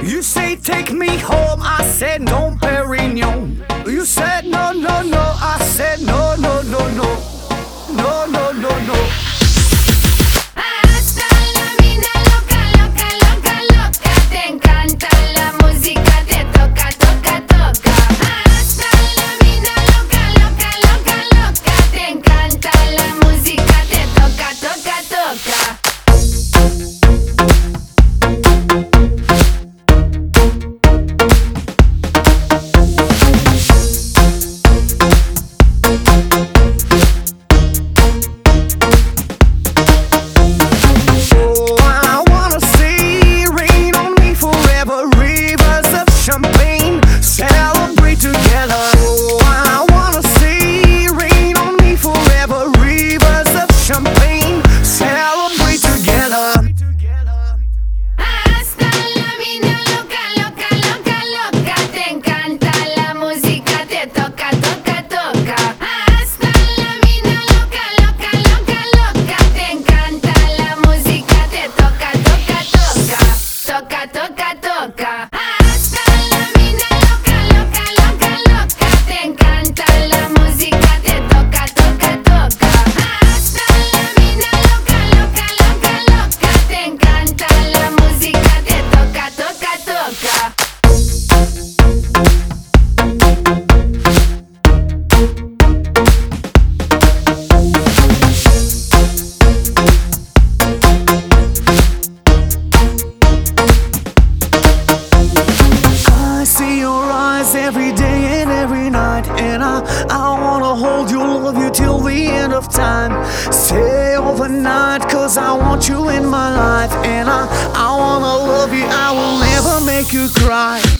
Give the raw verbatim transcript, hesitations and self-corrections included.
You say take me home, I said no, Perignon. You said no, no, no, I said no, no, no, no, no, no, no, no. Hasta la vida loca, loca, loca, loca. Te encanta la música, te toca, toca, toca. Hasta la vida loca, loca, loca, loca. Te encanta la música, te toca, toca, toca. Toca, toca, toca. Hasta la vida loca, loca, loca, loca. Te encanta la música, te toca, toca, toca. Hasta la vida loca, loca, loca, loca. Te encanta la música, te toca, toca, toca. Every day and every night, and I, I wanna hold you, love you till the end of time. Stay overnight, cause I want you in my life, and I, I wanna love you, I will never make you cry.